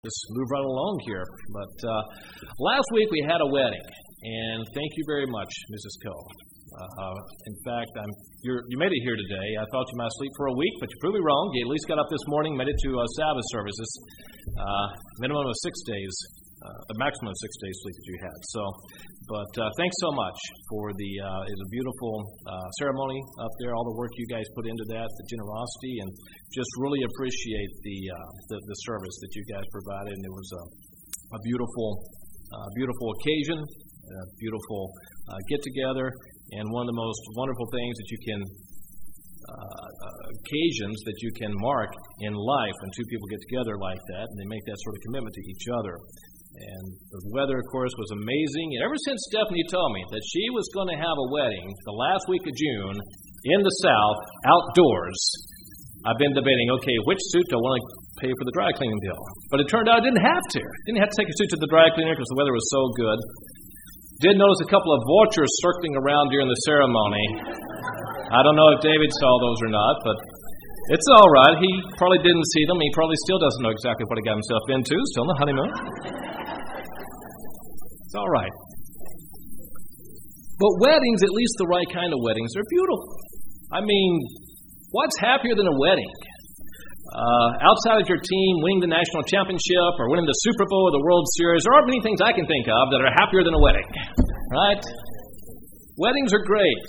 Just move right along here. But last week we had a wedding, and thank you very much, Mrs. Coe. In fact, you made it here today. I thought you might sleep for a week, but you proved me wrong. You at least got up this morning, made it to Sabbath services. Minimum of 6 days, the maximum of 6 days sleep that you had. But thanks so much for it was a beautiful ceremony up there. All the work you guys put into that, the generosity, and just really appreciate the service that you guys provided. And it was a beautiful occasion, a beautiful get together, and one of the most wonderful things that you can occasions that you can mark in life when two people get together like that, and they make that sort of commitment to each other. And the weather, of course, was amazing. And ever since Stephanie told me that she was going to have a wedding the last week of June in the South, outdoors, I've been debating, okay, which suit do I want to pay for the dry cleaning bill? But it turned out I didn't have to. Didn't have to take a suit to the dry cleaner because the weather was so good. Did notice a couple of vultures circling around during the ceremony. I don't know if David saw those or not, but it's all right. He probably didn't see them. He probably still doesn't know exactly what he got himself into. Still on the honeymoon. It's all right. But weddings, at least the right kind of weddings, are beautiful. I mean, what's happier than a wedding? Outside of your team winning the national championship or winning the Super Bowl or the World Series, there aren't many things I can think of that are happier than a wedding. Right? Weddings are great.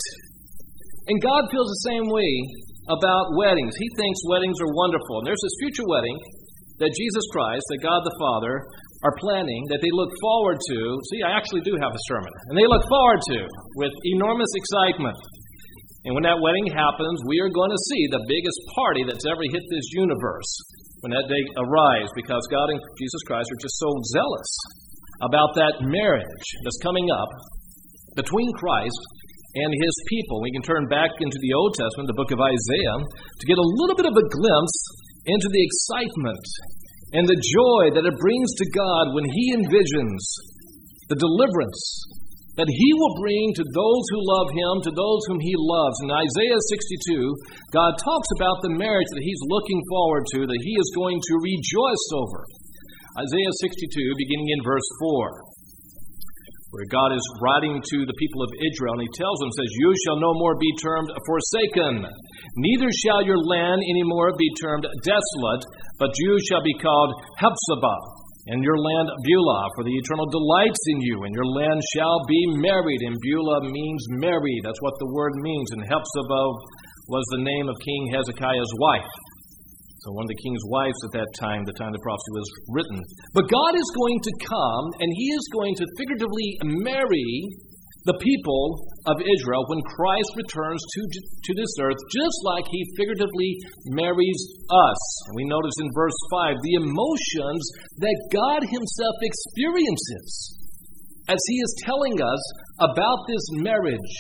And God feels the same way about weddings. He thinks weddings are wonderful. And there's this future wedding that Jesus Christ, that God the Father, are planning, that they look forward to. See, I actually do have a sermon. And they look forward to with enormous excitement. And when that wedding happens, we are going to see the biggest party that's ever hit this universe when that day arrives, because God and Jesus Christ are just so zealous about that marriage that's coming up between Christ and His people. We can turn back into the Old Testament, the book of Isaiah, to get a little bit of a glimpse into the excitement and the joy that it brings to God when He envisions the deliverance that He will bring to those who love Him, to those whom He loves. In Isaiah 62, God talks about the marriage that He's looking forward to, that He is going to rejoice over. Isaiah 62, beginning in verse 4. Where God is writing to the people of Israel, and He tells them, says, "You shall no more be termed forsaken, neither shall your land any more be termed desolate, but you shall be called Hephzibah, and your land Beulah, for the Eternal delights in you, and your land shall be married." And Beulah means married. That's what the word means. And Hephzibah was the name of King Hezekiah's wife. So one of the king's wives at that time, the time the prophecy was written. But God is going to come, and He is going to figuratively marry the people of Israel when Christ returns to this earth, just like He figuratively marries us. And we notice in verse 5 the emotions that God Himself experiences as He is telling us about this marriage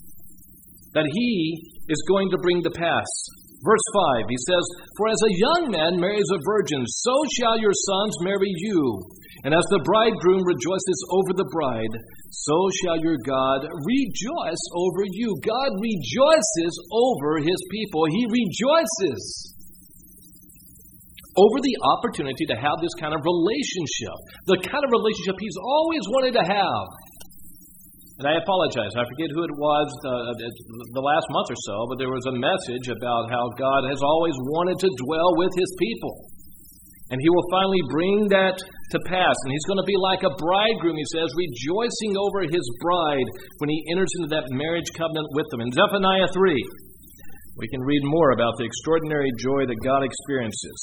that He is going to bring to pass. Verse 5, He says, "For as a young man marries a virgin, so shall your sons marry you. And as the bridegroom rejoices over the bride, so shall your God rejoice over you." God rejoices over His people. He rejoices over the opportunity to have this kind of relationship, the kind of relationship He's always wanted to have. And I apologize, I forget who it was the last month or so, but there was a message about how God has always wanted to dwell with His people. And He will finally bring that to pass. And He's going to be like a bridegroom, He says, rejoicing over His bride when He enters into that marriage covenant with them. In Zephaniah 3, we can read more about the extraordinary joy that God experiences.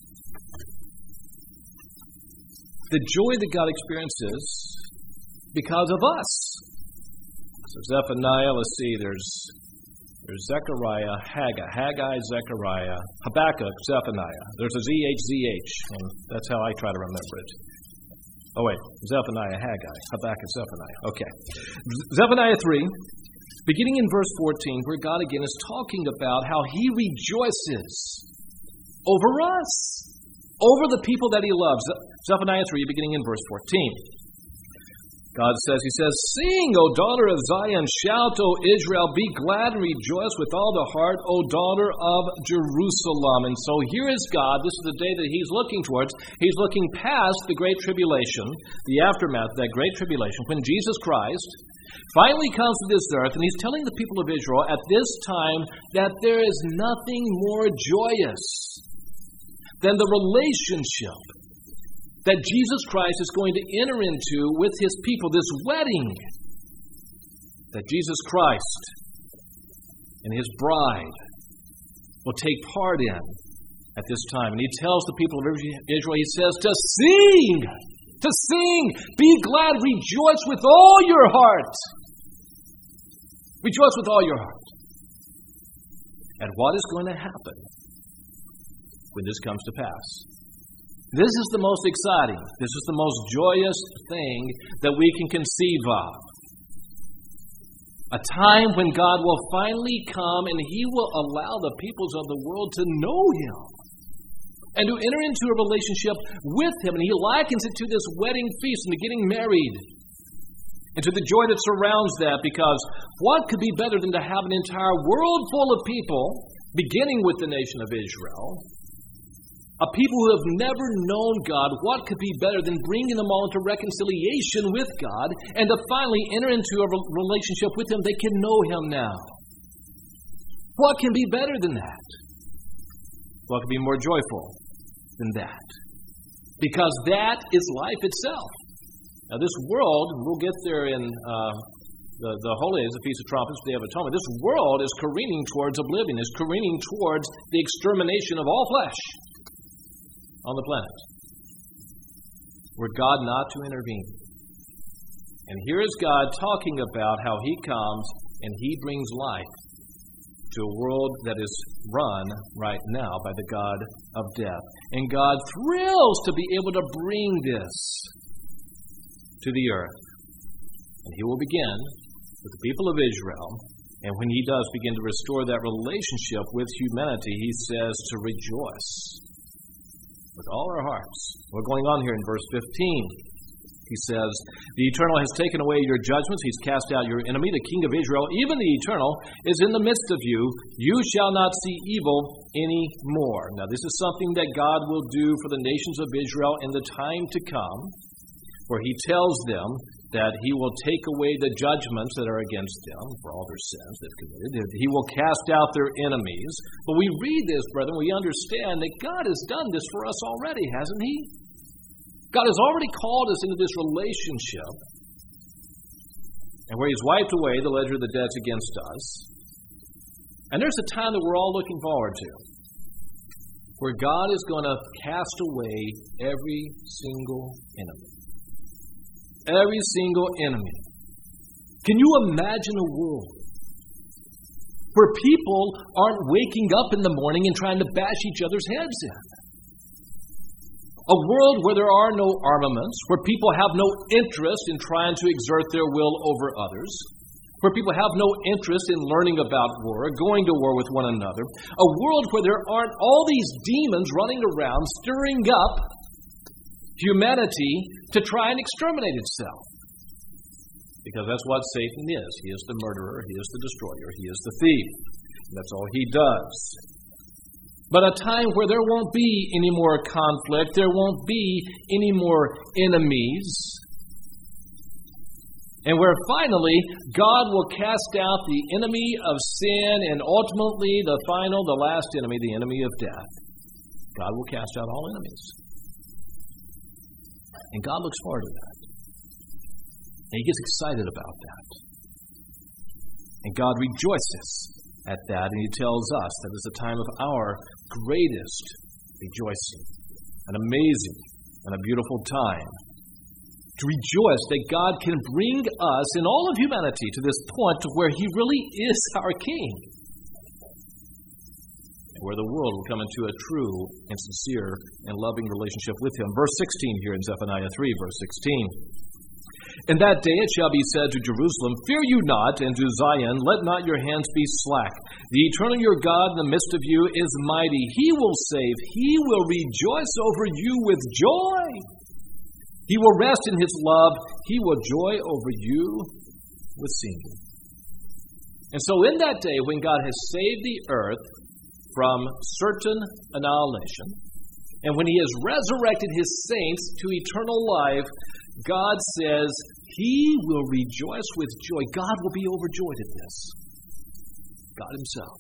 The joy that God experiences because of us. So Zephaniah, let's see, there's Zechariah, Haggai, Zechariah, Habakkuk, Zephaniah. There's a ZH, and that's how I try to remember it. Oh wait, Zephaniah, Haggai, Habakkuk, Zephaniah. Okay. Zephaniah 3, beginning in verse 14, where God again is talking about how He rejoices over us, over the people that He loves. Zephaniah 3, beginning in verse 14. God says, He says, "Sing, O daughter of Zion, shout, O Israel, be glad and rejoice with all the heart, O daughter of Jerusalem." And so here is God. This is the day that He's looking towards. He's looking past the Great Tribulation, the aftermath of that Great Tribulation, when Jesus Christ finally comes to this earth, and He's telling the people of Israel at this time that there is nothing more joyous than the relationship that Jesus Christ is going to enter into with His people, this wedding that Jesus Christ and His bride will take part in at this time. And He tells the people of Israel, He says, to sing, be glad, rejoice with all your heart. Rejoice with all your heart. And what is going to happen when this comes to pass? This is the most exciting, this is the most joyous thing that we can conceive of. A time when God will finally come and He will allow the peoples of the world to know Him and to enter into a relationship with Him. And He likens it to this wedding feast and to getting married and to the joy that surrounds that, because what could be better than to have an entire world full of people, beginning with the nation of Israel, a people who have never known God? What could be better than bringing them all into reconciliation with God and to finally enter into a relationship with Him? They can know Him now. What can be better than that? What could be more joyful than that? Because that is life itself. Now this world, we'll get there in the Holy Days, the Feast of Trumpets, the Day of Atonement. This world is careening towards oblivion, is careening towards the extermination of all flesh on the planet, were God not to intervene. And here is God talking about how He comes and He brings life to a world that is run right now by the God of death. And God thrills to be able to bring this to the earth. And He will begin with the people of Israel. And when He does begin to restore that relationship with humanity, He says to rejoice with all our hearts. We're going on here in verse 15. He says, "The Eternal has taken away your judgments. He's cast out your enemy, the King of Israel. Even the Eternal is in the midst of you. You shall not see evil any more." Now, this is something that God will do for the nations of Israel in the time to come, where He tells them that He will take away the judgments that are against them for all their sins they've committed. He will cast out their enemies. But we read this, brethren, we understand that God has done this for us already, hasn't He? God has already called us into this relationship, and where He's wiped away the ledger of the debts against us. And there's a time that we're all looking forward to, where God is going to cast away every single enemy. Every single enemy. Can you imagine a world where people aren't waking up in the morning and trying to bash each other's heads in? A world where there are no armaments, where people have no interest in trying to exert their will over others, where people have no interest in learning about war, going to war with one another. A world where there aren't all these demons running around stirring up humanity to try and exterminate itself. Because that's what Satan is. He is the murderer, he is the destroyer, he is the thief. And that's all he does. But a time where there won't be any more conflict, there won't be any more enemies, and where finally God will cast out the enemy of sin and ultimately the last enemy, the enemy of death. God will cast out all enemies. And God looks forward to that. And He gets excited about that. And God rejoices at that, and He tells us that it's a time of our greatest rejoicing. An amazing and a beautiful time. To rejoice that God can bring us and all of humanity to this point to where He really is our King. Where the world will come into a true and sincere and loving relationship with Him. Verse 16 here in Zephaniah 3, verse 16. "In that day it shall be said to Jerusalem, Fear you not, and to Zion, Let not your hands be slack. The Eternal your God in the midst of you is mighty. He will save. He will rejoice over you with joy. He will rest in His love. He will joy over you with singing. And so in that day when God has saved the earth from certain annihilation, and when He has resurrected His saints to eternal life, God says He will rejoice with joy. God will be overjoyed at this. God Himself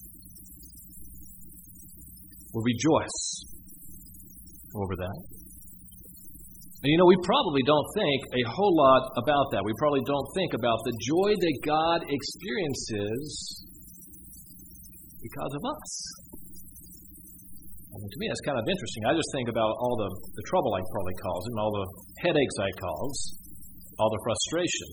will rejoice over that. And we probably don't think a whole lot about that. We probably don't think about the joy that God experiences because of us. To me, that's kind of interesting. I just think about all the trouble I probably cause him, all the headaches I cause, all the frustration.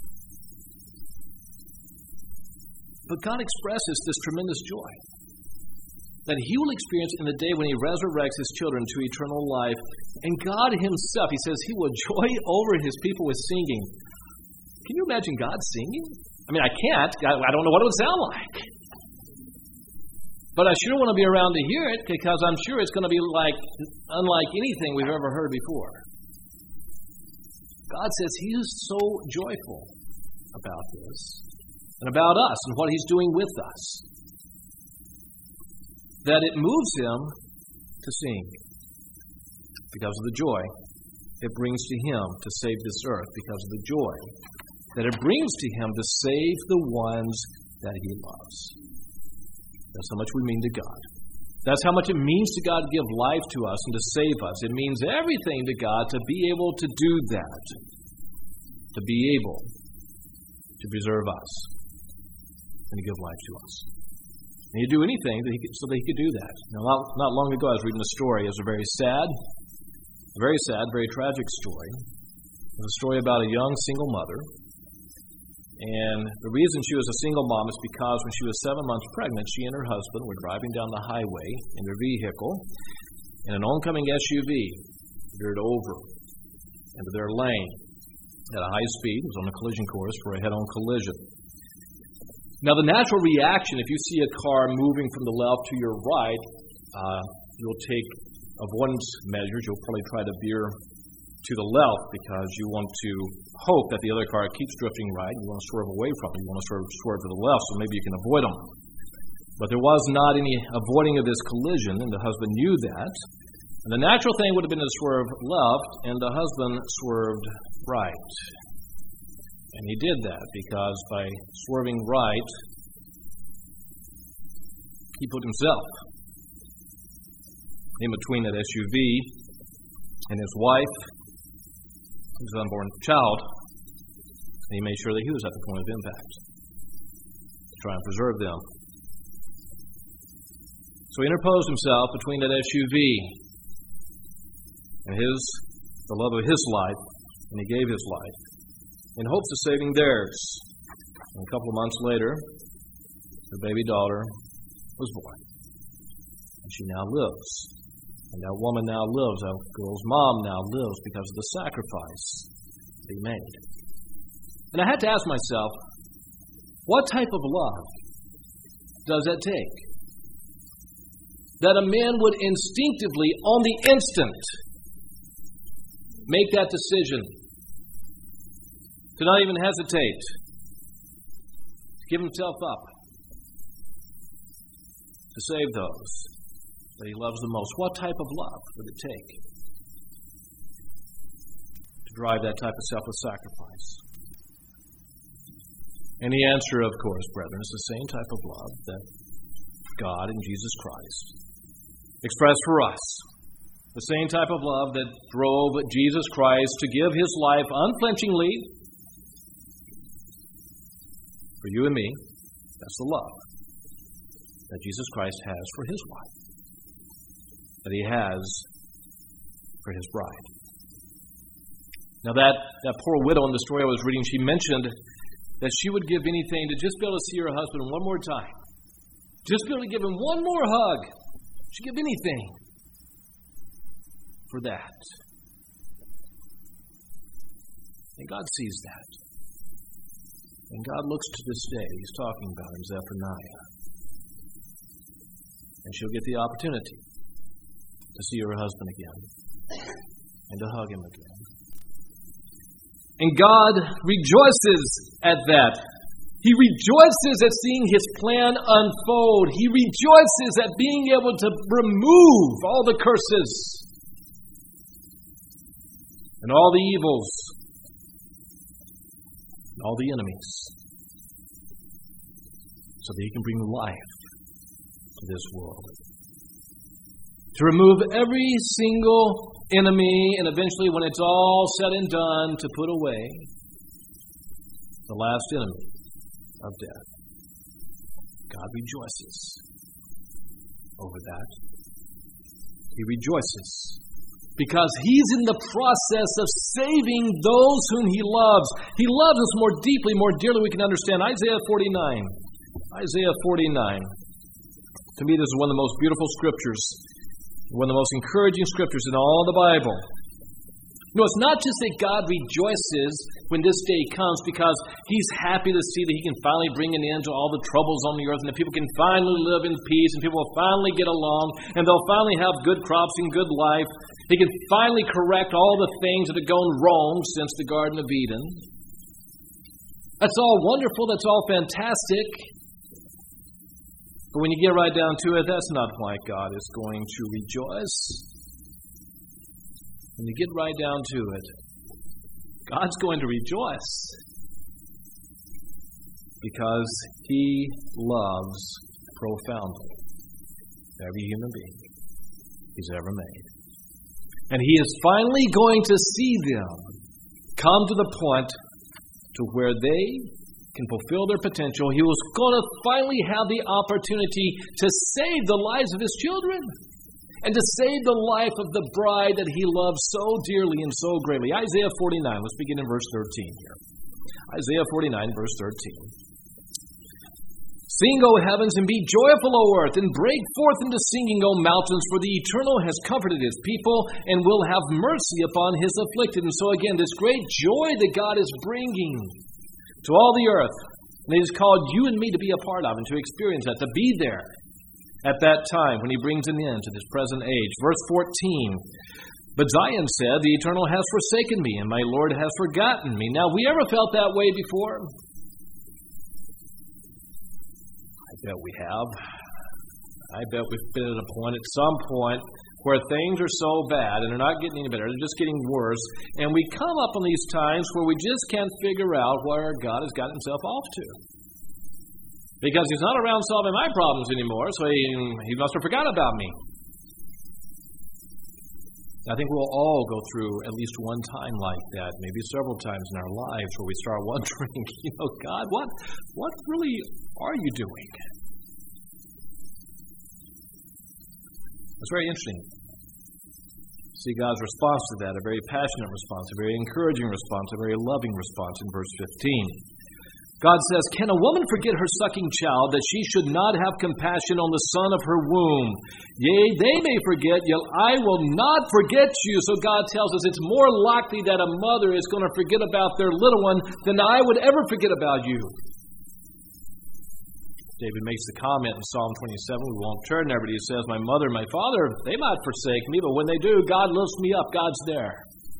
But God expresses this tremendous joy that He will experience in the day when He resurrects His children to eternal life. And God Himself, He says He will joy over His people with singing. Can you imagine God singing? I mean, I can't. I don't know what it would sound like. But I sure want to be around to hear it, because I'm sure it's going to be unlike anything we've ever heard before. God says He is so joyful about this and about us and what He's doing with us that it moves Him to sing because of the joy it brings to Him to save this earth, because of the joy that it brings to Him to save the ones that He loves. That's how much we mean to God. That's how much it means to God to give life to us and to save us. It means everything to God to be able to do that, to be able to preserve us and to give life to us. And He'd do anything so that He could do that. Now, not long ago, I was reading a story. It was a very sad, very tragic story. It was a story about a young single mother. And the reason she was a single mom is because when she was 7 months pregnant, she and her husband were driving down the highway in their vehicle, and an oncoming SUV veered over into their lane at a high speed. It was on a collision course for a head-on collision. Now, the natural reaction, if you see a car moving from the left to your right, you'll take avoidance measures. You'll probably try to veer to the left because you want to hope that the other car keeps drifting right. You want to swerve away from it. You want to swerve to the left so maybe you can avoid them. But there was not any avoiding of this collision, and the husband knew that. And the natural thing would have been to swerve left, and the husband swerved right. And he did that because by swerving right, he put himself in between that SUV and his wife, his unborn child, and he made sure that he was at the point of impact to try and preserve them. So he interposed himself between that SUV and the love of his life, and he gave his life in hopes of saving theirs. And a couple of months later, their baby daughter was born, and she now lives. And that woman now lives, that girl's mom now lives because of the sacrifice that he made. And I had to ask myself, what type of love does that take? That a man would instinctively, on the instant, make that decision, to not even hesitate, to give himself up, to save those that he loves the most. What type of love would it take to drive that type of selfless sacrifice? And the answer, of course, brethren, is the same type of love that God and Jesus Christ expressed for us. The same type of love that drove Jesus Christ to give His life unflinchingly for you and me. That's the love that Jesus Christ has for His wife, that He has for His bride. Now that poor widow in the story I was reading, she mentioned that she would give anything to just be able to see her husband one more time. Just be able to give him one more hug. She'd give anything for that. And God sees that. And God looks to this day. He's talking about him, Zephaniah. And she'll get the opportunity to see her husband again and to hug him again And God rejoices at that. He rejoices at seeing His plan unfold. He rejoices at being able to remove all the curses and all the evils and all the enemies, so that He can bring life to this world. To remove every single enemy, and eventually, when it's all said and done, to put away the last enemy of death. God rejoices over that. He rejoices because He's in the process of saving those whom He loves. He loves us more deeply, more dearly we can understand. Isaiah 49. Isaiah 49. To me, this is one of the most beautiful scriptures, one of the most encouraging scriptures in all the Bible. No, it's not just that God rejoices when this day comes because He's happy to see that He can finally bring an end to all the troubles on the earth and that people can finally live in peace and people will finally get along and they'll finally have good crops and good life. He can finally correct all the things that have gone wrong since the Garden of Eden. That's all wonderful. That's all fantastic. But when you get right down to it, that's not why God is going to rejoice. When you get right down to it, God's going to rejoice because He loves profoundly every human being He's ever made. And He is finally going to see them come to the point to where they can fulfill their potential. He was going to finally have the opportunity to save the lives of His children and to save the life of the bride that He loves so dearly and so greatly. Isaiah 49, let's begin in verse 13 here. Isaiah 49, verse 13. Sing, O heavens, and be joyful, O earth, and break forth into singing, O mountains, for the Eternal has comforted His people and will have mercy upon His afflicted. And so again, this great joy that God is bringing to all the earth, and He has called you and me to be a part of and to experience that, to be there at that time when He brings an end to this present age. Verse 14, but Zion said, the Eternal has forsaken me, and my Lord has forgotten me. Now, have we ever felt that way before? I bet we have. I bet we've been at a point, at some point, where things are so bad and they're not getting any better, they're just getting worse, and we come up on these times where we just can't figure out where God has got Himself off to. Because He's not around solving my problems anymore, so He must have forgotten about me. I think we'll all go through at least one time like that, maybe several times in our lives, where we start wondering, God, what really are you doing? It's very interesting. See God's response to that, a very passionate response, a very encouraging response, a very loving response in verse 15. God says, can a woman forget her sucking child, that she should not have compassion on the son of her womb? Yea, they may forget, yet I will not forget you. So God tells us it's more likely that a mother is going to forget about their little one than I would ever forget about you. David makes the comment in Psalm 27, we won't turn there, but he says, my mother and my father, they might forsake me, but when they do, God lifts me up. God's there.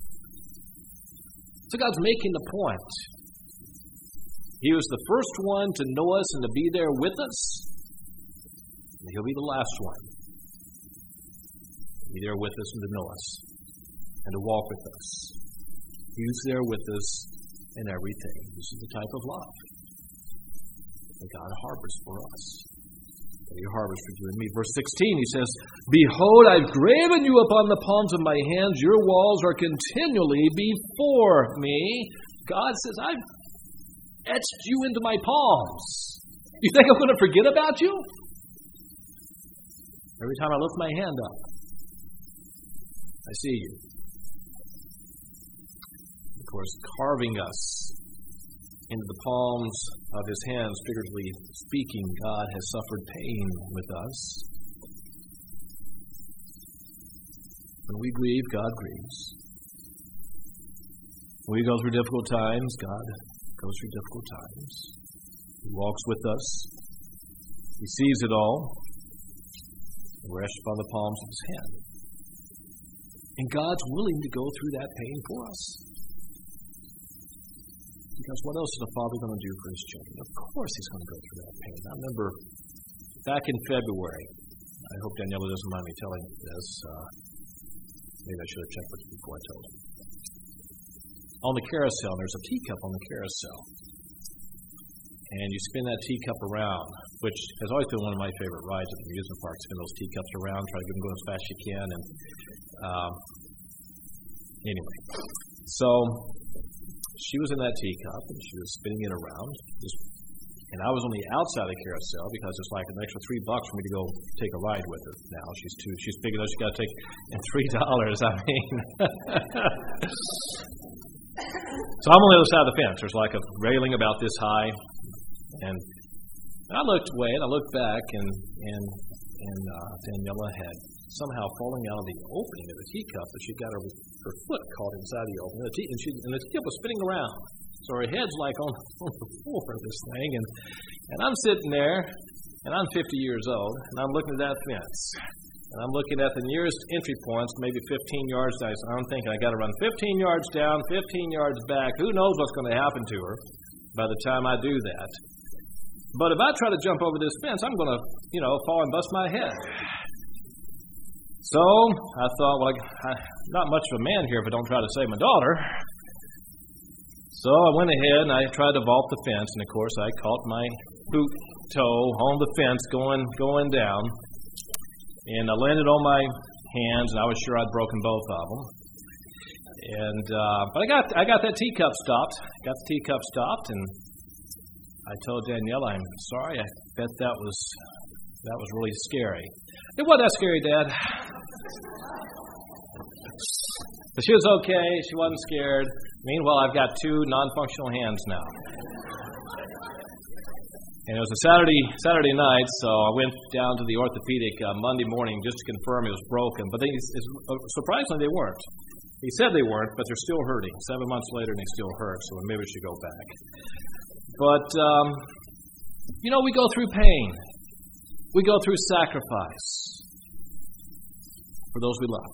So God's making the point. He was the first one to know us and to be there with us. And He'll be the last one to be there with us and to know us and to walk with us. He's there with us in everything. This is the type of love that God harbors for us, that He harbors for you and me. Verse 16, He says, behold, I've graven you upon the palms of my hands. Your walls are continually before me. God says, I've etched you into my palms. You think I'm going to forget about you? Every time I lift my hand up, I see you. Of course, carving us into the palms of His hands, figuratively speaking, God has suffered pain with us. When we grieve, God grieves. When we go through difficult times, God goes through difficult times. He walks with us. He sees it all. And rests upon the palms of His hand. And God's willing to go through that pain for us. Because what else is a father going to do for his children? Of course he's going to go through that pain. I remember back in February, I hope Daniela doesn't mind me telling this. Maybe I should have checked with you before I told her. On the carousel, there's a teacup on the carousel. And you spin that teacup around, which has always been one of my favorite rides at the amusement park. Spin those teacups around, try to get them going as fast as you can. And anyway, so she was in that teacup, and she was spinning it around. And I was on the outside of the carousel because it's like an extra $3 for me to go take a ride with her now. She's big enough, she's got to take $3. I mean, so I'm on the other side of the fence. There's like a railing about this high. And I looked away, and I looked back, and Daniela had somehow falling out of the opening of the teacup, but she got her foot caught inside the opening, and the teacup was spinning around. So her head's like on the floor of this thing, and I'm sitting there, and I'm 50 years old, and I'm looking at that fence, and I'm looking at the nearest entry points, maybe 15 yards down. So I'm thinking, I got to run 15 yards down, 15 yards back. Who knows what's going to happen to her by the time I do that? But if I try to jump over this fence, I'm going to, fall and bust my head. So I thought, well, I'm not much of a man here if I don't try to save my daughter. So I went ahead and I tried to vault the fence, and of course I caught my boot toe on the fence going down, and I landed on my hands, and I was sure I'd broken both of them. And but I got that teacup stopped. Got the teacup stopped, and I told Daniela, I'm sorry. I bet that was really scary. It wasn't that scary, Dad. But she was okay. She wasn't scared. Meanwhile, I've got 2 non-functional hands now. And it was a Saturday night, so I went down to the orthopedic Monday morning just to confirm it was broken. But surprisingly, they weren't. He said they weren't, but they're still hurting. 7 months later, and they still hurt, so maybe we should go back. But, we go through pain. We go through sacrifice for those we love.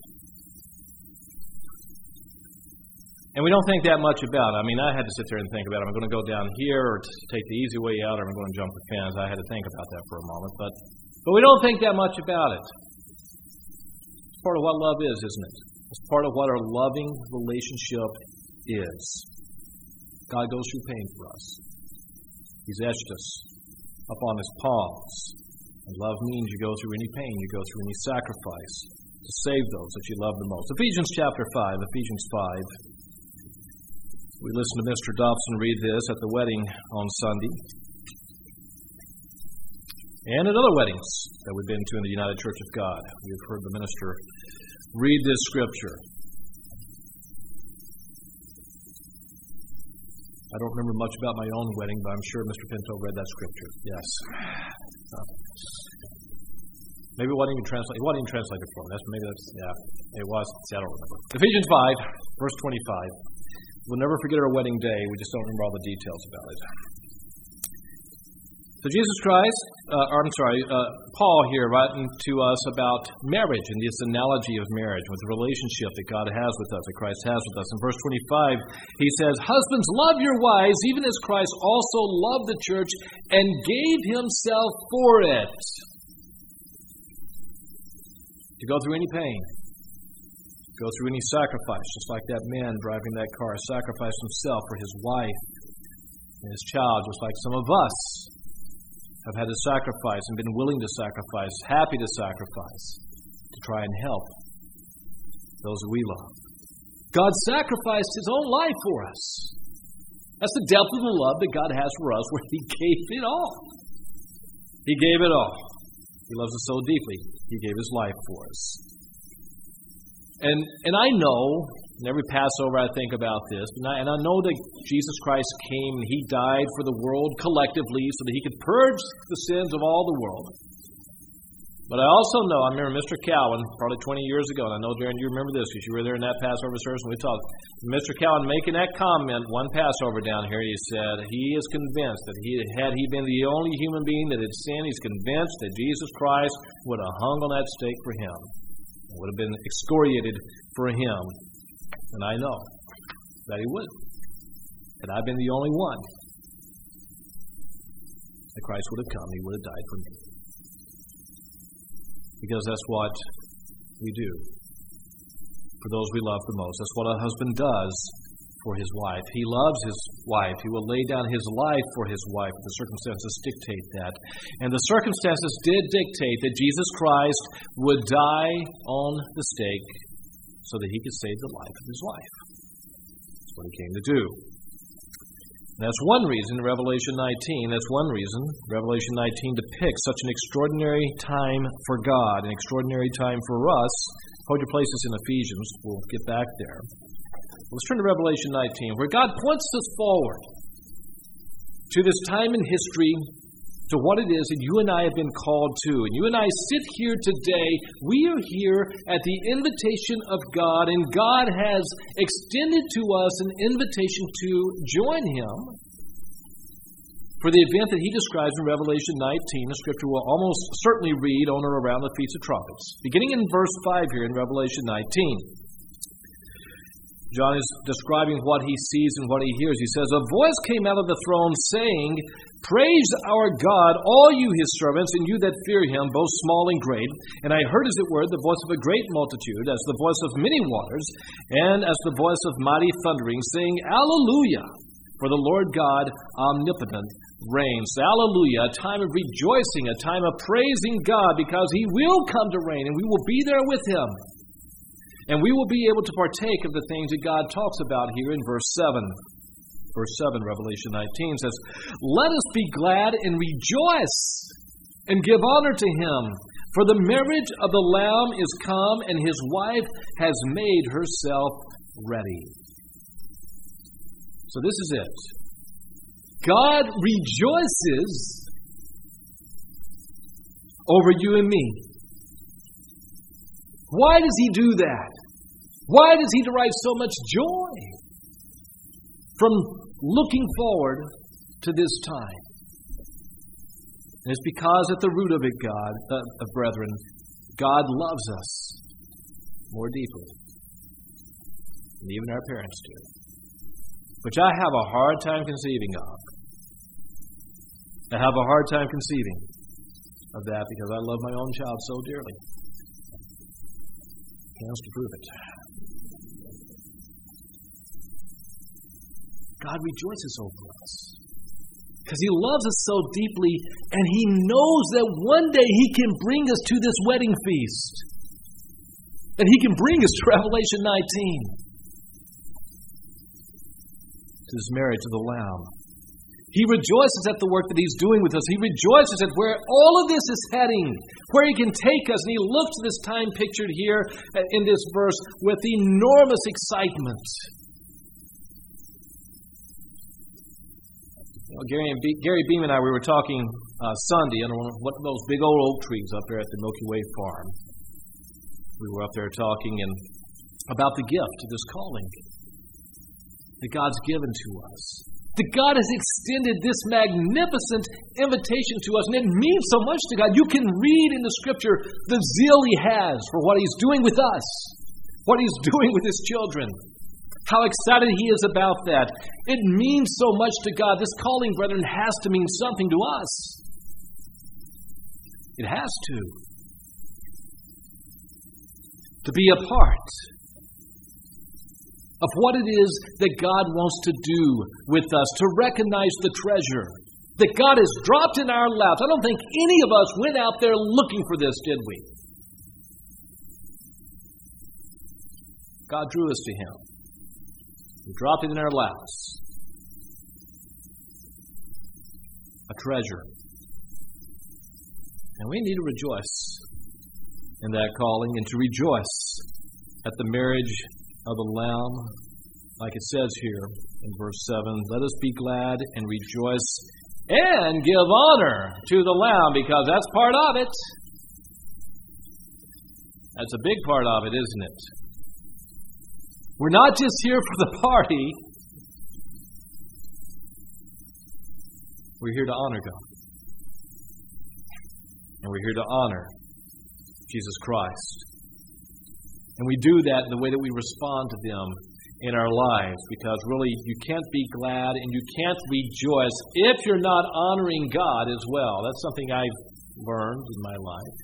And we don't think that much about it. I mean, I had to sit there and think about it. Am I going to go down here or take the easy way out, or am I going to jump the fence? I had to think about that for a moment. But we don't think that much about it. It's part of what love is, isn't it? It's part of what our loving relationship is. God goes through pain for us. He's etched us up on His palms. And love means you go through any pain, you go through any sacrifice to save those that you love the most. Ephesians chapter 5, Ephesians 5. We listened to Mr. Dobson read this at the wedding on Sunday. And at other weddings that we've been to in the United Church of God. We've heard the minister read this scripture. I don't remember much about my own wedding, but I'm sure Mr. Pinto read that scripture. Yes. Maybe it wasn't even translated. It wasn't even translated for me. It was. See, I don't remember. Ephesians 5, verse 25. We'll never forget our wedding day. We just don't remember all the details about it. So Jesus Christ, Paul here writing to us about marriage and this analogy of marriage with the relationship that God has with us, that Christ has with us. In verse 25, he says, "Husbands, love your wives, even as Christ also loved the church and gave himself for it." To go through any pain, go through any sacrifice, just like that man driving that car sacrificed himself for his wife and his child, just like some of us have had to sacrifice and been willing to sacrifice, happy to sacrifice, to try and help those we love. God sacrificed His own life for us. That's the depth of the love that God has for us, where He gave it all. He gave it all. He loves us so deeply, He gave His life for us. And I know, in every Passover I think about this, and I know that Jesus Christ came and He died for the world collectively so that He could purge the sins of all the world. But I also know, I remember Mr. Cowan, probably 20 years ago, and I know, Darren, you remember this because you were there in that Passover service and we talked. Mr. Cowan making that comment one Passover down here, he said he is convinced that had he been the only human being that had sinned, he's convinced that Jesus Christ would have hung on that stake for him. It would have been excoriated for him. And I know that He would. Had I been the only one, that Christ would have come, He would have died for me. Because that's what we do for those we love the most. That's what a husband does for his wife. He loves his wife. He will lay down his life for his wife. The circumstances dictate that. And the circumstances did dictate that Jesus Christ would die on the stake so that He could save the life of His wife. That's what He came to do. That's one reason Revelation 19 Revelation 19 depicts such an extraordinary time for God, an extraordinary time for us. Hold your places in Ephesians. We'll get back there. Let's turn to Revelation 19, where God points us forward to this time in history, to what it is that you and I have been called to. And you and I sit here today. We are here at the invitation of God, and God has extended to us an invitation to join Him for the event that He describes in Revelation 19. The Scripture will almost certainly read on or around the Feast of Trumpets. Beginning in verse 5 here in Revelation 19. John is describing what he sees and what he hears. He says, "A voice came out of the throne saying, 'Praise our God, all you His servants, and you that fear Him, both small and great.' And I heard, as it were, the voice of a great multitude, as the voice of many waters, and as the voice of mighty thundering, saying, Alleluia! For the Lord God omnipotent reigns." Alleluia, a time of rejoicing, a time of praising God, because He will come to reign, and we will be there with Him. And we will be able to partake of the things that God talks about here in verse 7. Verse 7, Revelation 19 says, "Let us be glad and rejoice and give honor to Him, for the marriage of the Lamb is come, and His wife has made herself ready." So this is it. God rejoices over you and me. Why does He do that? Why does He derive so much joy from looking forward to this time? And it's because at the root of it, brethren, God loves us more deeply than even our parents do, which I have a hard time conceiving of. I have a hard time conceiving of that because I love my own child so dearly. Hands to prove it. God rejoices over us because He loves us so deeply, and He knows that one day He can bring us to this wedding feast. And He can bring us to Revelation 19, to this marriage of the Lamb. He rejoices at the work that He's doing with us. He rejoices at where all of this is heading, where He can take us. And He looks at this time pictured here in this verse with enormous excitement. Gary Beam and I, we were talking Sunday under one of those big old oak trees up there at the Milky Way farm. We were up there talking about the gift of this calling that God's given to us. That God has extended this magnificent invitation to us, and it means so much to God. You can read in the Scripture the zeal He has for what He's doing with us, what He's doing with His children, how excited He is about that. It means so much to God. This calling, brethren, has to mean something to us. It has to. To be a part of what it is that God wants to do with us, to recognize the treasure that God has dropped in our laps. I don't think any of us went out there looking for this, did we? God drew us to Him. He dropped it in our laps. A treasure. And we need to rejoice in that calling and to rejoice at the marriage of the Lamb, like it says here in verse 7, "Let us be glad and rejoice and give honor to the Lamb," because that's part of it. That's a big part of it, isn't it? We're not just here for the party. We're here to honor God. And we're here to honor Jesus Christ. And we do that in the way that we respond to them in our lives, because really you can't be glad and you can't rejoice if you're not honoring God as well. That's something I've learned in my life.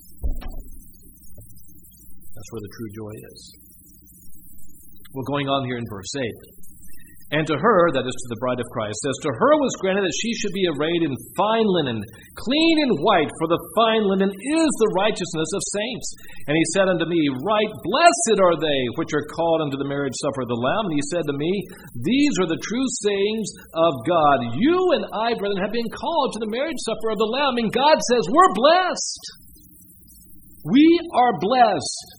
That's where the true joy is. Well, going on here in verse 8. And to her, that is to the bride of Christ, says, to her was granted that she should be arrayed in fine linen, clean and white, for the fine linen is the righteousness of saints. And he said unto me, right blessed are they which are called unto the marriage supper of the Lamb. And he said to me, these are the true sayings of God. You and I, brethren, have been called to the marriage supper of the Lamb. And God says, we're blessed. We are blessed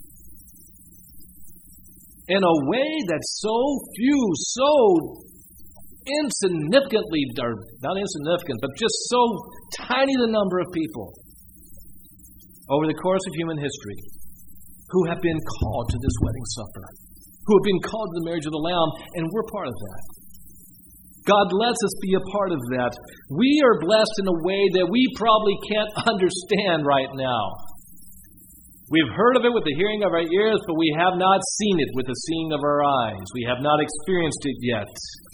in a way that so few, so insignificantly, or not insignificant, but just so tiny the number of people over the course of human history who have been called to this wedding supper, who have been called to the marriage of the Lamb, and we're part of that. God lets us be a part of that. We are blessed in a way that we probably can't understand right now. We've heard of it with the hearing of our ears, but we have not seen it with the seeing of our eyes. We have not experienced it yet.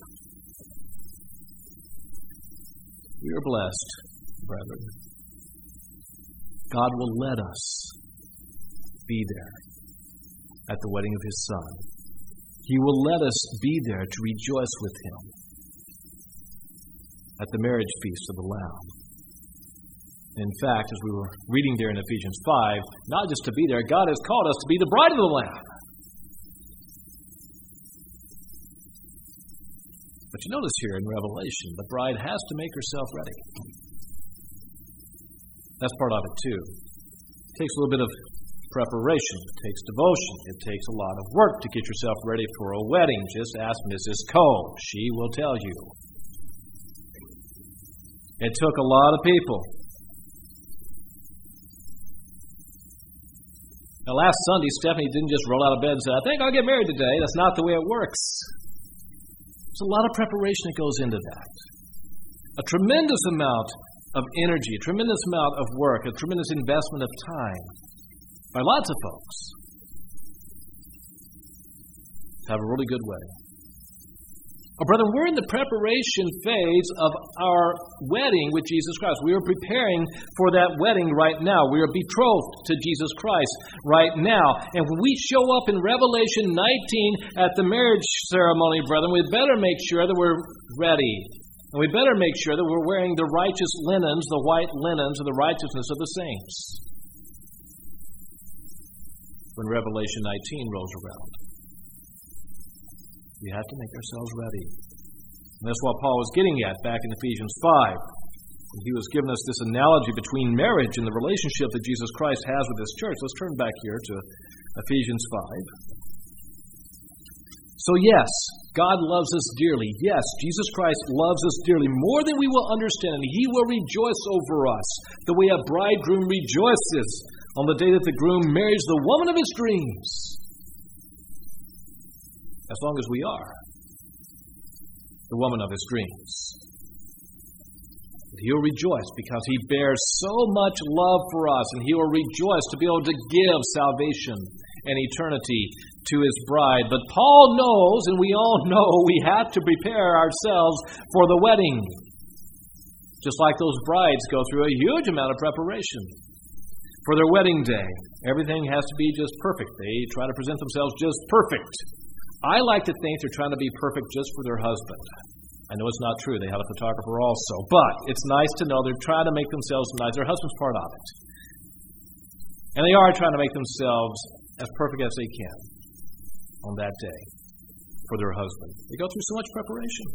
We are blessed, brethren. God will let us be there at the wedding of His Son. He will let us be there to rejoice with Him at the marriage feast of the Lamb. In fact, as we were reading there in Ephesians 5, not just to be there, God has called us to be the bride of the Lamb. But you notice here in Revelation, the bride has to make herself ready. That's part of it too. It takes a little bit of preparation. It takes devotion. It takes a lot of work to get yourself ready for a wedding. Just ask Mrs. Cole. She will tell you. It took a lot of people. Now, last Sunday, Stephanie didn't just roll out of bed and say, I think I'll get married today. That's not the way it works. There's a lot of preparation that goes into that. A tremendous amount of energy, a tremendous amount of work, a tremendous investment of time by lots of folks to have a really good wedding. Oh, brother, we're in the preparation phase of our wedding with Jesus Christ. We are preparing for that wedding right now. We are betrothed to Jesus Christ right now. And when we show up in Revelation 19 at the marriage ceremony, brethren, we better make sure that we're ready. And we better make sure that we're wearing the righteous linens, the white linens of the righteousness of the saints when Revelation 19 rolls around. We have to make ourselves ready. And that's what Paul was getting at back in Ephesians 5. He was giving us this analogy between marriage and the relationship that Jesus Christ has with His church. Let's turn back here to Ephesians 5. So yes, God loves us dearly. Yes, Jesus Christ loves us dearly, more than we will understand. And He will rejoice over us the way a bridegroom rejoices on the day that the groom marries the woman of his dreams. As long as we are the woman of His dreams. He'll rejoice because He bears so much love for us, and He will rejoice to be able to give salvation and eternity to His bride. But Paul knows, and we all know, we have to prepare ourselves for the wedding. Just like those brides go through a huge amount of preparation for their wedding day. Everything has to be just perfect. They try to present themselves just perfect. I like to think they're trying to be perfect just for their husband. I know it's not true. They had a photographer also. But it's nice to know they're trying to make themselves nice. Their husband's part of it. And they are trying to make themselves as perfect as they can on that day for their husband. They go through so much preparation.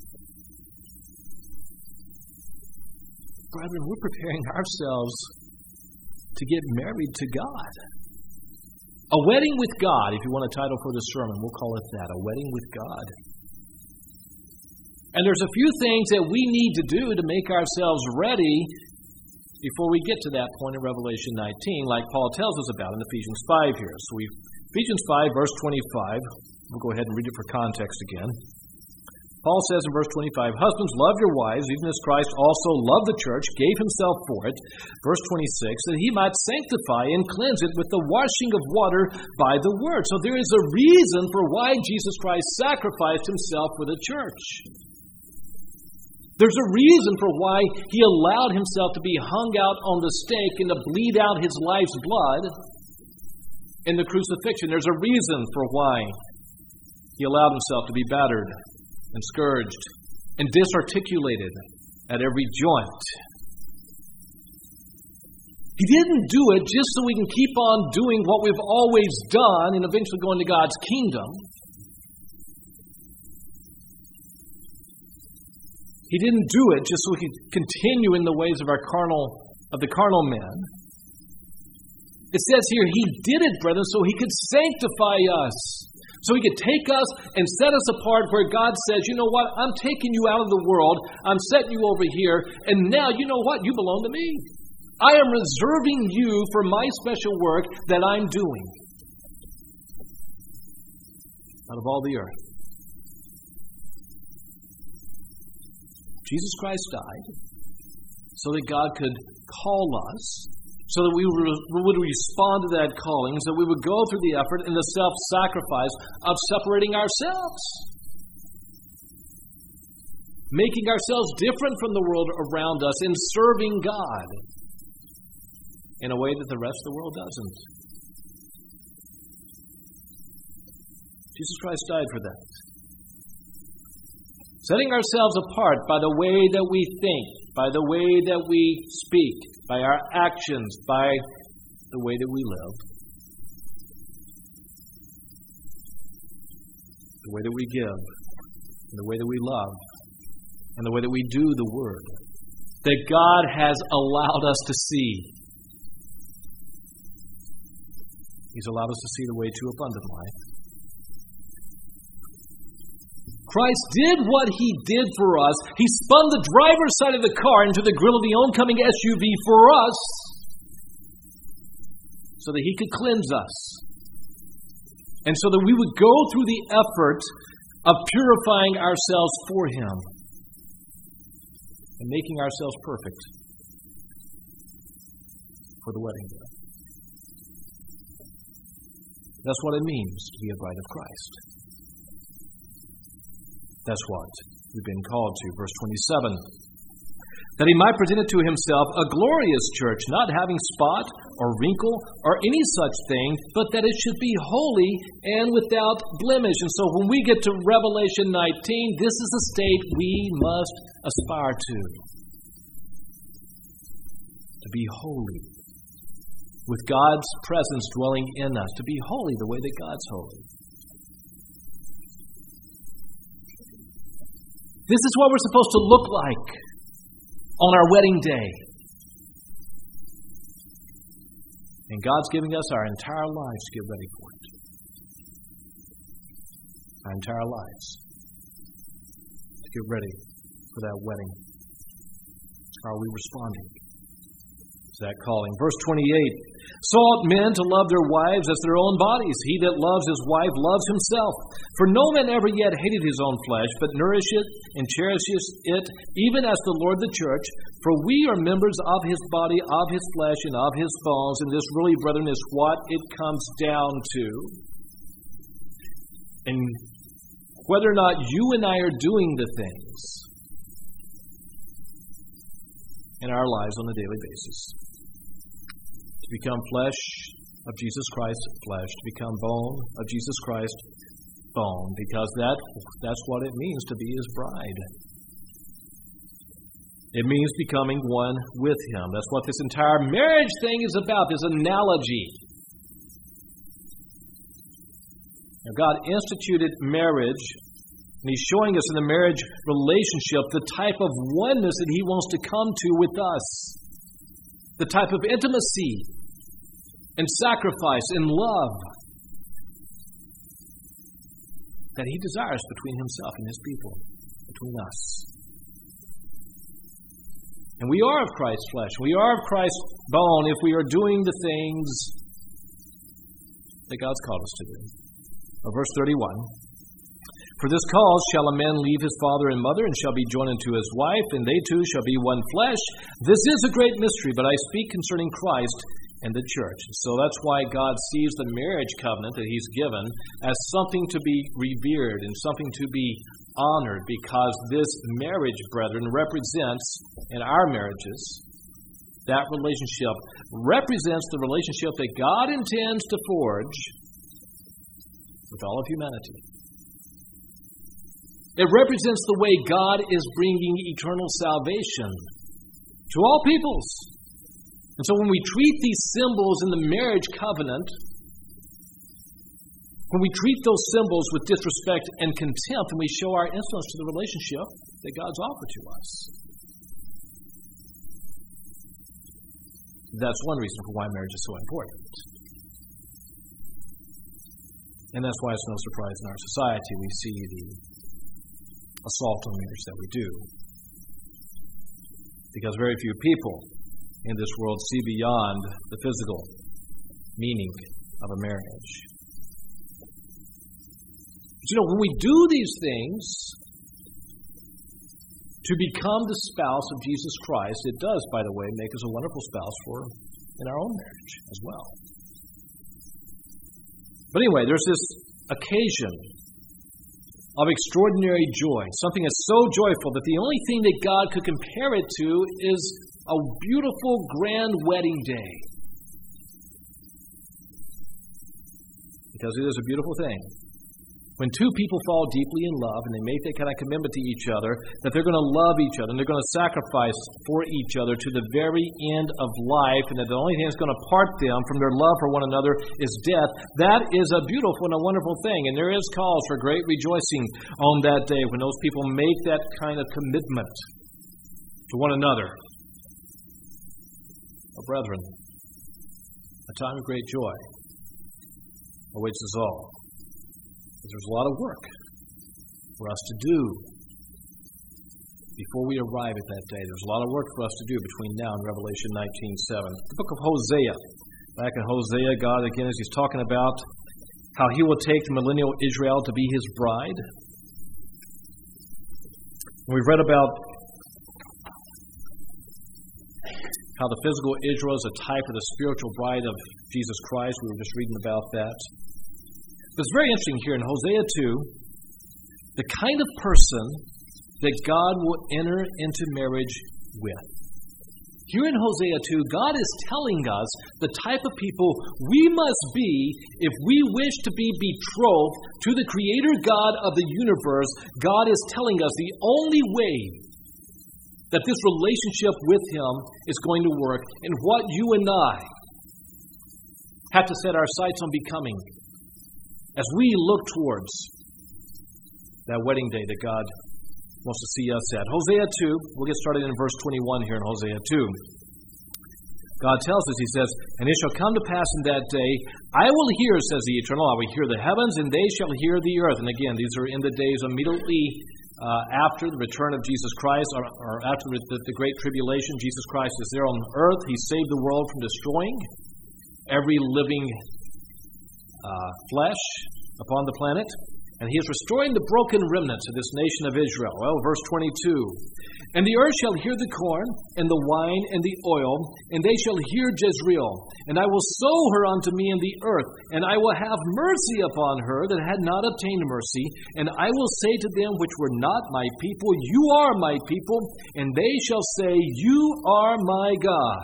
Brethren, we're preparing ourselves to get married to God. A wedding with God, if you want a title for the sermon, we'll call it that, a wedding with God. And there's a few things that we need to do to make ourselves ready before we get to that point in Revelation 19, like Paul tells us about in Ephesians 5 here. So Ephesians 5, verse 25, we'll go ahead and read it for context again. Paul says in verse 25, husbands, love your wives, even as Christ also loved the church, gave himself for it. Verse 26, that he might sanctify and cleanse it with the washing of water by the word. So there is a reason for why Jesus Christ sacrificed himself for the church. There's a reason for why he allowed himself to be hung out on the stake and to bleed out his life's blood in the crucifixion. There's a reason for why he allowed himself to be battered and scourged and disarticulated at every joint. He didn't do it just so we can keep on doing what we've always done and eventually go into God's kingdom. He didn't do it just so we could continue in the ways of the carnal men. It says here, he did it, brethren, so he could sanctify us. So he could take us and set us apart where God says, you know what, I'm taking you out of the world, I'm setting you over here, and now, you know what, you belong to me. I am reserving you for my special work that I'm doing out of all the earth. Jesus Christ died so that God could call us, so that we would respond to that calling, so that we would go through the effort and the self-sacrifice of separating ourselves, making ourselves different from the world around us and serving God in a way that the rest of the world doesn't. Jesus Christ died for that. Setting ourselves apart by the way that we think, by the way that we speak, by our actions, by the way that we live, the way that we give, and the way that we love, and the way that we do the Word that God has allowed us to see. He's allowed us to see the way to abundant life. Christ did what he did for us. He spun the driver's side of the car into the grill of the oncoming SUV for us so that he could cleanse us. And so that we would go through the effort of purifying ourselves for him and making ourselves perfect for the wedding day. That's what it means to be a bride of Christ. That's what we've been called to. Verse 27. That he might present it to himself a glorious church, not having spot or wrinkle or any such thing, but that it should be holy and without blemish. And so when we get to Revelation 19, this is the state we must aspire to. To be holy, with God's presence dwelling in us. To be holy the way that God's holy. This is what we're supposed to look like on our wedding day. And God's giving us our entire lives to get ready for it. Our entire lives to get ready for that wedding. Are we responding to that calling? Verse 28. So ought men to love their wives as their own bodies. He that loves his wife loves himself. For no man ever yet hated his own flesh, but nourisheth and cherishes it, even as the Lord the church. For we are members of his body, of his flesh, and of his bones. And this really, brethren, is what it comes down to. And whether or not you and I are doing the things in our lives on a daily basis. To become flesh of Jesus Christ, flesh. To become bone of Jesus Christ, bone. Because that's what it means to be his bride. It means becoming one with him. That's what this entire marriage thing is about, this analogy. Now, God instituted marriage, and he's showing us in the marriage relationship the type of oneness that he wants to come to with us. The type of intimacy and sacrifice and love that he desires between himself and his people, between us. And we are of Christ's flesh. We are of Christ's bone if we are doing the things that God's called us to do. Verse 31. For this cause shall a man leave his father and mother, and shall be joined unto his wife, and they two shall be one flesh. This is a great mystery, but I speak concerning Christ and the church. So that's why God sees the marriage covenant that He's given as something to be revered and something to be honored, because this marriage, brethren, represents, in our marriages, that relationship represents the relationship that God intends to forge with all of humanity. It represents the way God is bringing eternal salvation to all peoples. And so when we treat these symbols in the marriage covenant, when we treat those symbols with disrespect and contempt, and we show our insolence to the relationship that God's offered to us. That's one reason for why marriage is so important. And that's why it's no surprise in our society we see the assault on marriage that we do. Because very few people in this world see beyond the physical meaning of a marriage. But when we do these things to become the spouse of Jesus Christ, it does, by the way, make us a wonderful spouse in our own marriage as well. But anyway, there's this occasion of extraordinary joy, something that's so joyful that the only thing that God could compare it to is a beautiful, grand wedding day. Because it is a beautiful thing. When two people fall deeply in love and they make that kind of commitment to each other, that they're going to love each other and they're going to sacrifice for each other to the very end of life, and that the only thing that's going to part them from their love for one another is death, that is a beautiful and a wonderful thing. And there is cause for great rejoicing on that day when those people make that kind of commitment to one another. Oh, brethren, a time of great joy awaits us all. There's a lot of work for us to do before we arrive at that day. There's a lot of work for us to do between now and Revelation 19:7. The book of Hosea. Back in Hosea, God again, as He's talking about how He will take the millennial Israel to be His bride. And we've read about how the physical Israel is a type of the spiritual bride of Jesus Christ. We were just reading about that. But it's very interesting here in Hosea 2, the kind of person that God will enter into marriage with. Here in Hosea 2, God is telling us the type of people we must be if we wish to be betrothed to the Creator God of the universe. God is telling us the only way that this relationship with Him is going to work, and what you and I have to set our sights on becoming as we look towards that wedding day that God wants to see us at. Hosea 2, we'll get started in verse 21 here in Hosea 2. God tells us, He says, "And it shall come to pass in that day, I will hear, says the Eternal, I will hear the heavens, and they shall hear the earth." And again, these are in the days immediately after the return of Jesus Christ, or after the Great Tribulation. Jesus Christ is there on earth. He saved the world from destroying every living flesh upon the planet, and He is restoring the broken remnants of this nation of Israel. Well, verse 22, "And the earth shall hear the corn, and the wine, and the oil, and they shall hear Jezreel. And I will sow her unto me in the earth, and I will have mercy upon her that had not obtained mercy. And I will say to them which were not my people, You are my people, and they shall say, You are my God."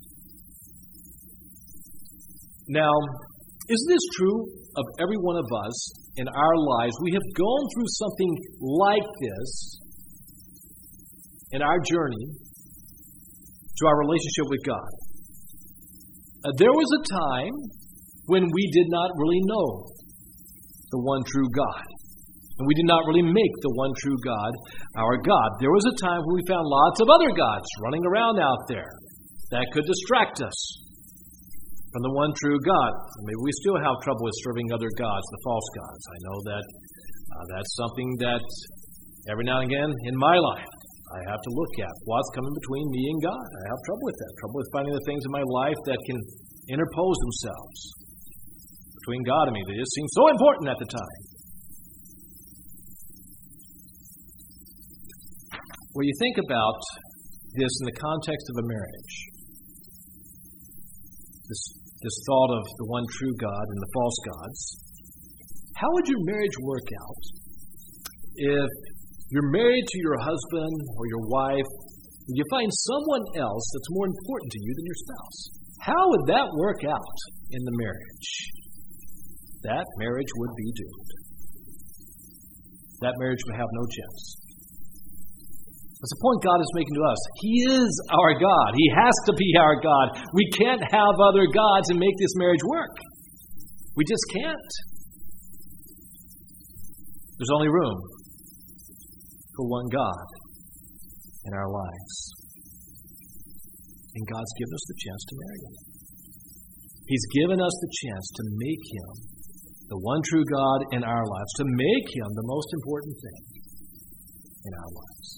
Now, isn't this true of every one of us in our lives? We have gone through something like this in our journey to our relationship with God. There was a time when we did not really know the one true God. And we did not really make the one true God our God. There was a time when we found lots of other gods running around out there that could distract us from the one true God. Maybe we still have trouble with serving other gods, the false gods. I know that that's something that every now and again in my life I have to look at. What's coming between me and God? I have trouble with that. Trouble with finding the things in my life that can interpose themselves between God and me. They just seem so important at the time. Well, you think about this in the context of a marriage. This thought of the one true God and the false gods. How would your marriage work out if you're married to your husband or your wife and you find someone else that's more important to you than your spouse? How would that work out in the marriage? That marriage would be doomed. That marriage would have no chance. That's the point God is making to us. He is our God. He has to be our God. We can't have other gods and make this marriage work. We just can't. There's only room for one God in our lives. And God's given us the chance to marry Him. He's given us the chance to make Him the one true God in our lives, to make Him the most important thing in our lives.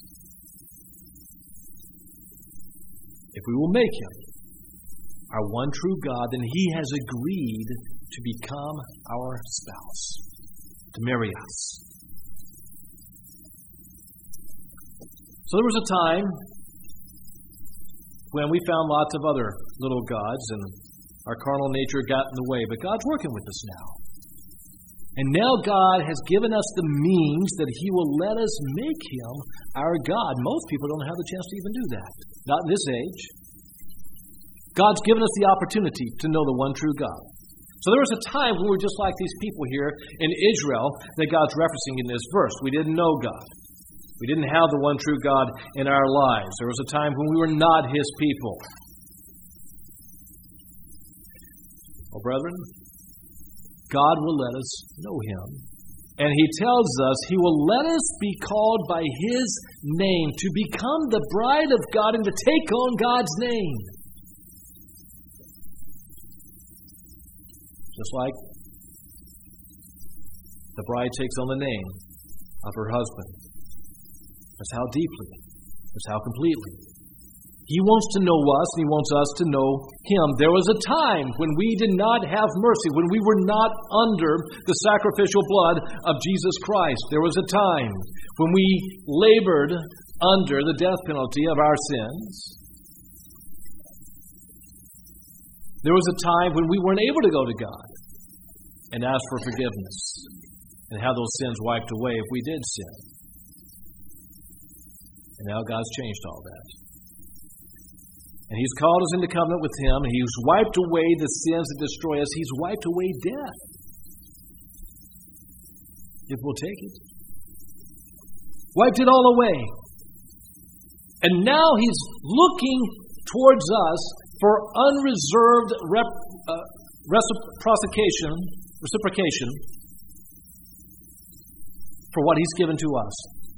If we will make Him our one true God, then He has agreed to become our spouse, to marry us. So there was a time when we found lots of other little gods and our carnal nature got in the way, but God's working with us now. And now God has given us the means that He will let us make Him our God. Most people don't have the chance to even do that. Not in this age. God's given us the opportunity to know the one true God. So there was a time when we were just like these people here in Israel that God's referencing in this verse. We didn't know God. We didn't have the one true God in our lives. There was a time when we were not His people. Well, brethren, God will let us know Him. And He tells us He will let us be called by His name, to become the bride of God and to take on God's name. Just like the bride takes on the name of her husband. That's how deeply, that's how completely. He wants to know us, and He wants us to know Him. There was a time when we did not have mercy, when we were not under the sacrificial blood of Jesus Christ. There was a time when we labored under the death penalty of our sins. There was a time when we weren't able to go to God and ask for forgiveness and have those sins wiped away if we did sin. And now God's changed all that. And He's called us into covenant with Him, and He's wiped away the sins that destroy us. He's wiped away death. If we'll take it. Wiped it all away. And now He's looking towards us for unreserved reciprocation for what He's given to us.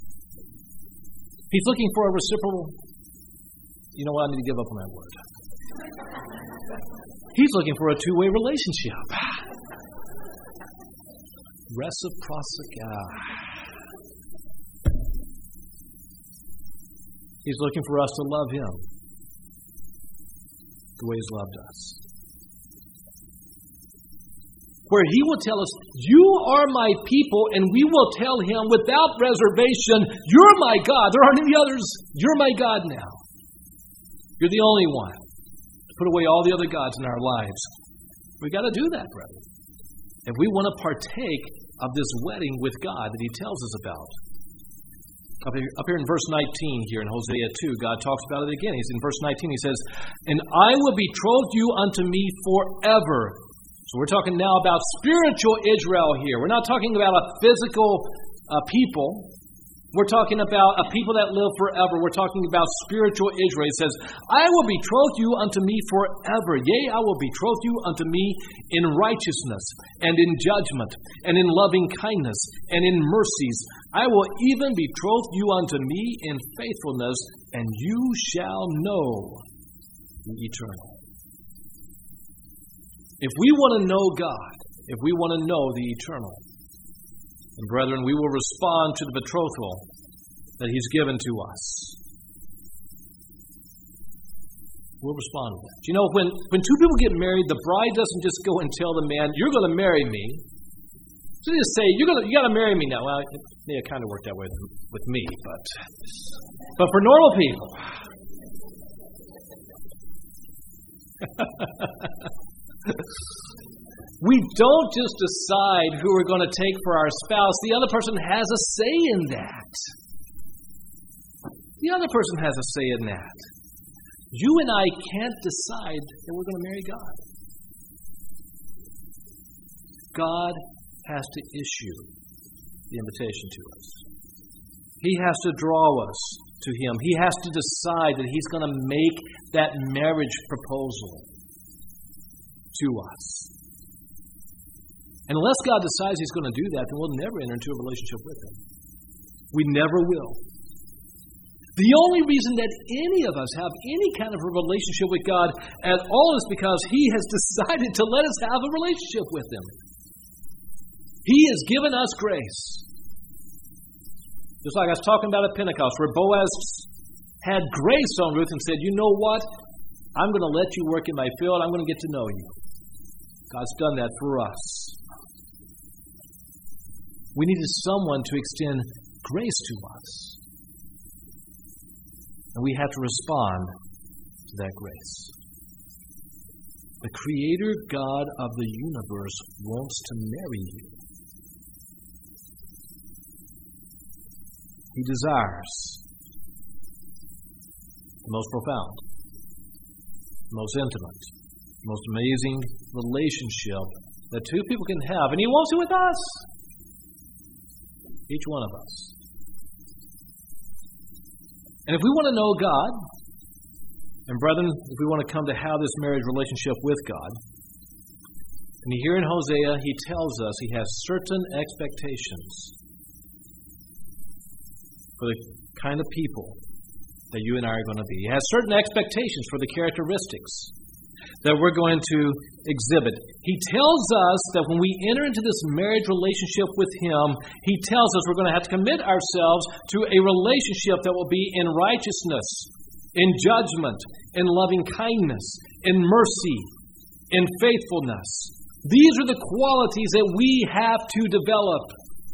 He's looking for a reciprocal. You know what? I need to give up on that word. He's looking for a two-way relationship. Reciprocity. He's looking for us to love Him the way He's loved us. Where He will tell us, you are my people, and we will tell Him without reservation, you're my God. There aren't any others. You're my God now. You're the only one to put away all the other gods in our lives. We've got to do that, brethren. If we want to partake of this wedding with God that He tells us about. Up here in verse 19 here in Hosea 2, God talks about it again. He's in verse 19, He says, and I will betroth you unto me forever. So we're talking now about spiritual Israel here. We're not talking about a physical people. We're talking about a people that live forever. We're talking about spiritual Israel. It says, I will betroth you unto me forever. Yea, I will betroth you unto me in righteousness and in judgment and in loving kindness and in mercies. I will even betroth you unto me in faithfulness, and you shall know the eternal. If we want to know God, if we want to know the eternal, and brethren, we will respond to the betrothal that He's given to us. We'll respond to that. You know, when two people get married, the bride doesn't just go and tell the man, you're going to marry me. So they just say, you got to marry me now. Well, it may have kind of worked that way with me, but for normal people. We don't just decide who we're going to take for our spouse. The other person has a say in that. The other person has a say in that. You and I can't decide that we're going to marry God. God has to issue the invitation to us. He has to draw us to Him. He has to decide that He's going to make that marriage proposal to us. And unless God decides He's going to do that, then we'll never enter into a relationship with Him. We never will. The only reason that any of us have any kind of a relationship with God at all is because He has decided to let us have a relationship with Him. He has given us grace. Just like I was talking about at Pentecost, where Boaz had grace on Ruth and said, you know what? I'm going to let you work in my field. I'm going to get to know you. God's done that for us. We needed someone to extend grace to us. And we have to respond to that grace. The Creator God of the universe wants to marry you. He desires the most profound, the most intimate, the most amazing relationship that two people can have. And He wants it with us. Each one of us. And if we want to know God, and brethren, if we want to come to have this marriage relationship with God, and here in Hosea, he tells us he has certain expectations for the kind of people that you and I are going to be. He has certain expectations for the characteristics that we're going to exhibit. He tells us that when we enter into this marriage relationship with Him, He tells us we're going to have to commit ourselves to a relationship that will be in righteousness, in judgment, in loving kindness, in mercy, in faithfulness. These are the qualities that we have to develop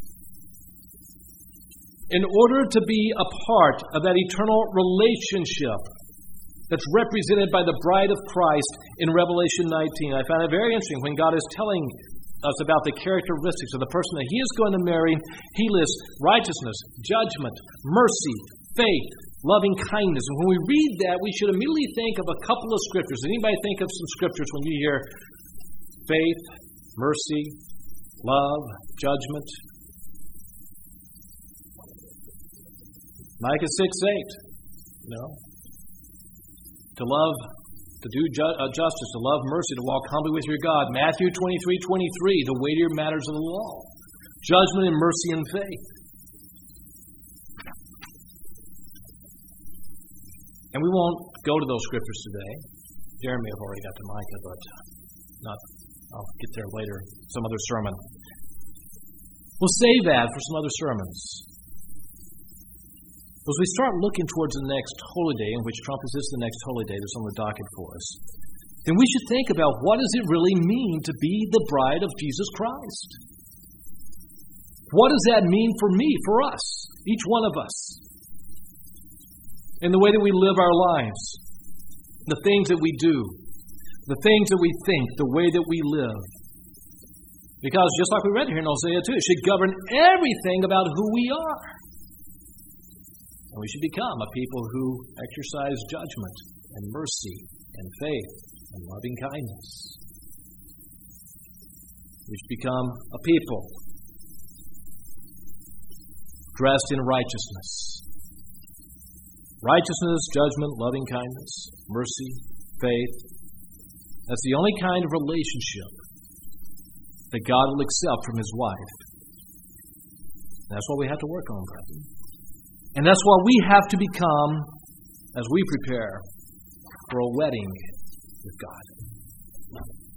in order to be a part of that eternal relationship that's represented by the bride of Christ in Revelation 19. I found it very interesting when God is telling us about the characteristics of the person that He is going to marry. He lists righteousness, judgment, mercy, faith, loving kindness. And when we read that, we should immediately think of a couple of scriptures. Anybody think of some scriptures when you hear faith, mercy, love, judgment? Micah 6:8. To love, to do justice, to love mercy, to walk humbly with your God. Matthew 23:23, the weightier matters of the law. Judgment and mercy and faith. And we won't go to those scriptures today. Jeremy have already got to Micah, but I'll get there later, some other sermon. We'll save that for some other sermons. As we start looking towards the next holy day, in which Trumpet is the next holy day that's on the docket for us, then we should think about what does it really mean to be the bride of Jesus Christ? What does that mean for me, for us, each one of us? In the way that we live our lives, the things that we do, the things that we think, the way that we live. Because just like we read here in Hosea 2, it should govern everything about who we are. And we should become a people who exercise judgment and mercy and faith and loving kindness. We should become a people dressed in righteousness. Righteousness, judgment, loving kindness, mercy, faith. That's the only kind of relationship that God will accept from His wife. That's what we have to work on, brethren. And that's what we have to become as we prepare for a wedding with God.